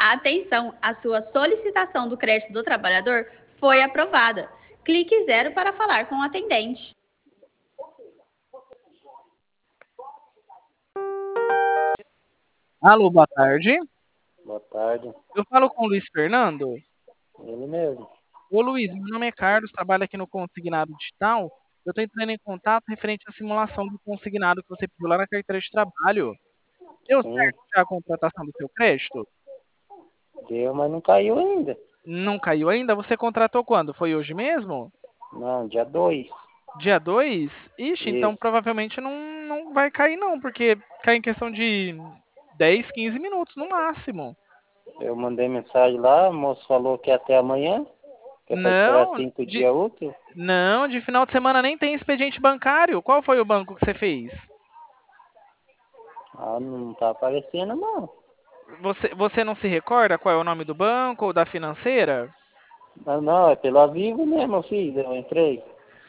Atenção, a sua solicitação do crédito do trabalhador foi aprovada. Clique 0 para falar com o atendente. Alô, boa tarde. Boa tarde. Eu falo com o Luiz Fernando. Ele mesmo. Ô Luiz, meu nome é Carlos, trabalho aqui no Consignado Digital. Eu estou entrando em contato referente à simulação do consignado que você pediu lá na carteira de trabalho. Deu Sim, certo já a contratação do seu crédito? deu, mas não caiu ainda. Não caiu ainda? Você contratou quando? Foi hoje mesmo? Não, dia 2. Dia 2? Ixi, então Isso. provavelmente não vai cair não, porque cai em questão de 10, 15 minutos no máximo. Eu mandei mensagem lá, o moço falou que é até amanhã, que é para esperar Não, 5 dias úteis. não, de final de semana nem tem expediente bancário. Qual foi o banco que você fez? Ah, não tá aparecendo não. Você não se recorda qual é o nome do banco ou da financeira? Não, é pelo Avivo mesmo, eu fiz, eu entrei.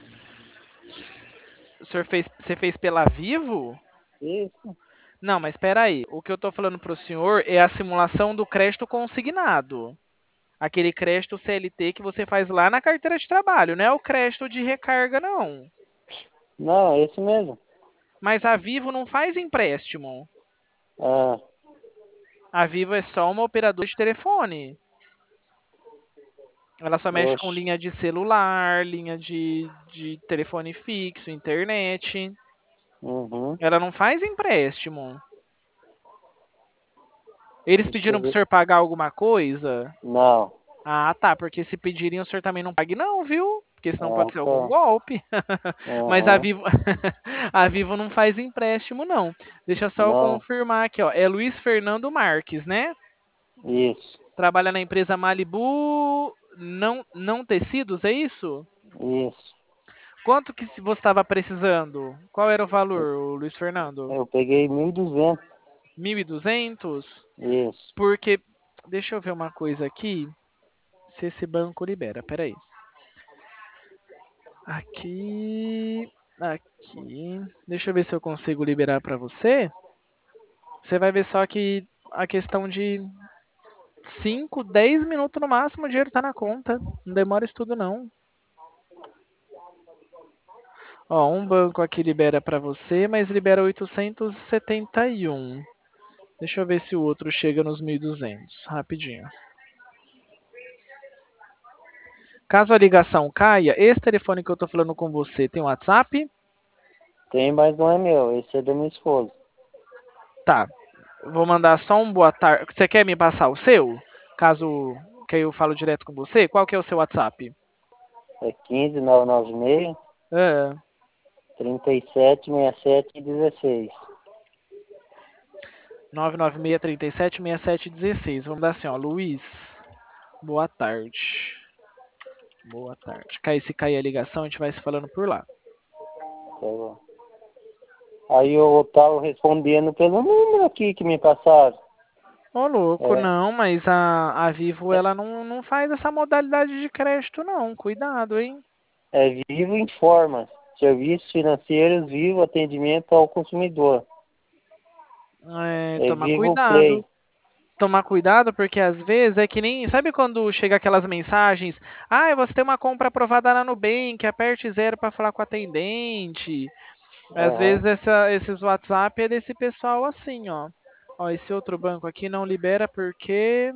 Você fez pela Vivo? Isso. Não, mas espera aí. O que eu estou falando para o senhor é a simulação do crédito consignado. Aquele crédito CLT que você faz lá na carteira de trabalho, não é o crédito de recarga, não. Não, é esse mesmo. Mas a Vivo não faz empréstimo. Ah, A Vivo é só uma operadora de telefone. Ela só mexe com oxe. linha de celular, linha de telefone fixo, internet. Uhum. Ela não faz empréstimo. Eles Deixa pediram eu pro ver. senhor pagar alguma coisa? Não. Ah, tá. Porque se pedirem, o senhor também não pague, não, viu? Porque senão Ah, pode ser algum tá. golpe. Mas a Uhum. Vivo, a Vivo não faz empréstimo, não. Deixa só eu Não. confirmar aqui, ó. É Luiz Fernando Marques, né? Isso. Trabalha na empresa Malibu não tecidos, é isso? Isso. Quanto que você estava precisando? Qual era o valor, ô Luiz Fernando? Eu peguei 1.200. 1.200? Isso. Porque, deixa eu ver uma coisa aqui, se esse banco libera, peraí. Aqui, deixa eu ver se eu consigo liberar para você. Você vai ver só que a questão de 5, 10 minutos no máximo o dinheiro tá na conta. Não demora isso tudo não. Ó, um banco aqui libera para você, mas libera 871. Deixa eu ver se o outro chega nos 1.200. Rapidinho. Caso a ligação caia, esse telefone que eu tô falando com você tem WhatsApp? Tem, mas não é meu. Esse é da minha esposa. Tá. Vou mandar só um boa tarde. Você quer me passar o seu? Caso que eu falo direto com você? Qual que é o seu WhatsApp? É 15996 É, 376716. 996376716. Vamos dar assim, ó. Luiz, boa tarde. Boa tarde. Se cair a ligação, a gente vai se falando por lá. Tá bom. Aí eu tava respondendo pelo número aqui que me passaram. Ô, louco, É, não, mas a Vivo, ela não faz essa modalidade de crédito, não. Cuidado, hein? é Vivo Informa. Serviços financeiros Vivo Atendimento ao Consumidor. É, É tomar Vivo cuidado. Play. Tomar cuidado, porque às vezes é que nem. Sabe quando chega aquelas mensagens? Ah, você tem uma compra aprovada na Nubank, aperte 0 para falar com o atendente. Às Aham. vezes esses WhatsApp é desse pessoal assim, ó. Ó, esse outro banco aqui não libera porque.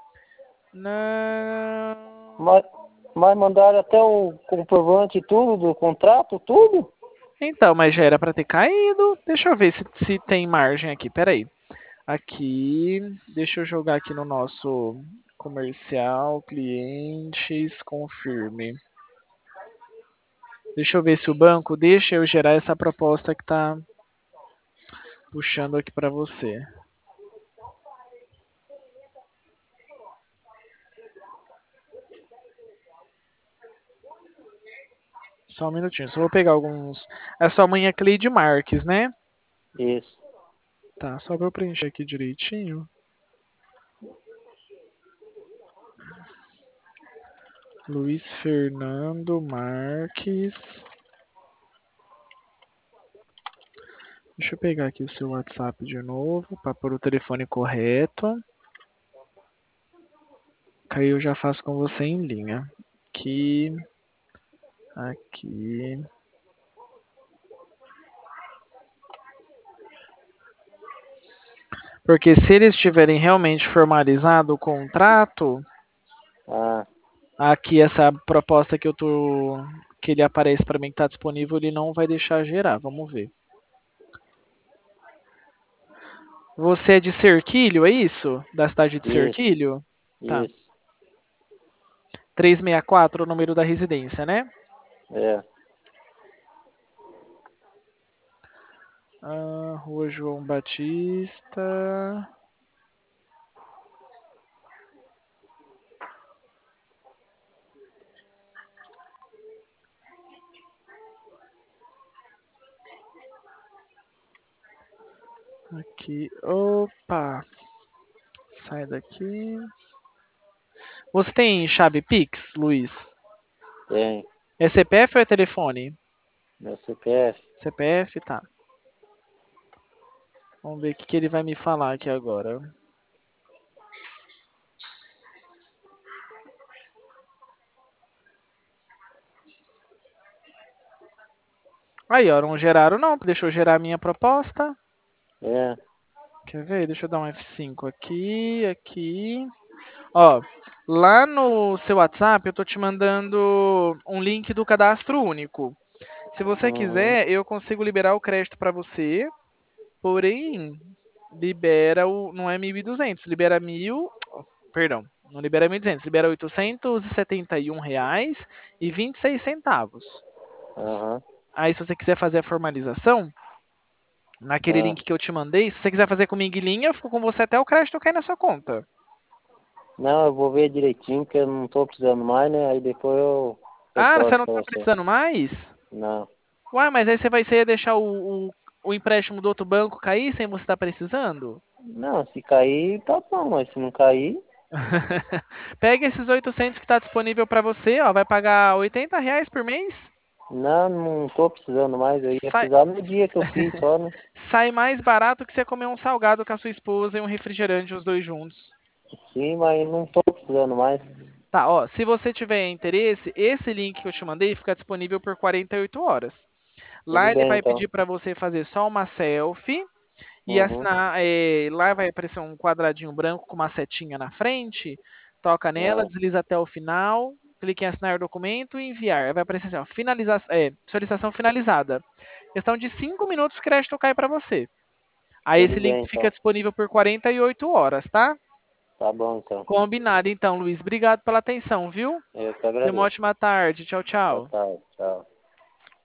Não. Mas, mas mandaram até o comprovante e tudo do contrato, tudo? Então, mas já era para ter caído. Deixa eu ver se tem margem aqui. Peraí. Aqui, deixa eu jogar aqui no nosso comercial, clientes, confirme. Deixa eu ver se o banco deixa eu gerar essa proposta que está puxando aqui para você. Só um minutinho, só vou pegar alguns. É sua mãe é Cleide Marques, né? Isso. Tá, só para eu preencher aqui direitinho. Luiz Fernando Marques. Deixa eu pegar aqui o seu WhatsApp de novo para pôr o telefone correto. Aí eu já faço com você em linha. Aqui. Aqui. Porque se eles tiverem realmente formalizado o contrato, Ah, aqui essa proposta que eu tô que ele aparece para mim que está disponível, ele não vai deixar gerar. Vamos ver. Você é de Serquilho, é isso? Da cidade de isso, Serquilho? Tá. isso. 364 o número da residência, né? É. Rua João Batista. Aqui. Opa. Sai daqui. Você tem chave Pix, Luiz? Tem. É CPF ou é telefone? Meu CPF. CPF, tá. Vamos ver o que ele vai me falar aqui agora. Aí, ó, não geraram não. Deixa eu gerar a minha proposta. É. Quer ver? Deixa eu dar um F5 aqui, aqui. Ó, lá no seu WhatsApp eu tô te mandando um link do cadastro único. Se você Uhum. quiser, eu consigo liberar o crédito para você, porém, libera o, não é 1.200, libera 1.000, perdão, não libera 1.200, libera R$ 871,26. Aham. Aí, se você quiser fazer a formalização, naquele Ah. link que eu te mandei, se você quiser fazer comigo em linha, eu fico com você até o crédito cair na sua conta. Não, eu vou ver direitinho, porque eu não tô precisando mais, né? Aí depois eu Ah, você retorno não pra tá você. precisando mais? Não. Uai, mas aí você ia deixar o empréstimo do outro banco cair sem você estar precisando? Não, se cair, tá bom, mas se não cair, Pega esses 800 que está disponível para você, ó, vai pagar R$ 80 por mês. não tô precisando mais. Eu ia Sai, precisar no dia que eu fiz só, né? sai mais barato que você comer um salgado com a sua esposa e um refrigerante, os dois juntos. Sim, mas não tô precisando mais. Tá, ó, se você tiver interesse, esse link que eu te mandei fica disponível por 48 horas. Tudo Lá ele bem, vai então. pedir para você fazer só uma selfie e Uhum. assinar. Lá vai aparecer um quadradinho branco com uma setinha na frente. Toca nela, Ah, desliza até o final, clique em assinar documento e enviar. Vai aparecer assim, ó, solicitação finalizada. Questão de 5 minutos o crédito cai para você. Aí esse tudo link bem, fica então. disponível por 48 horas, tá? Tá bom, então. Combinado então, Luiz. Obrigado pela atenção, viu? Eu que Tenha uma agradeço. ótima tarde. Tchau, Boa tchau. tarde. Tchau.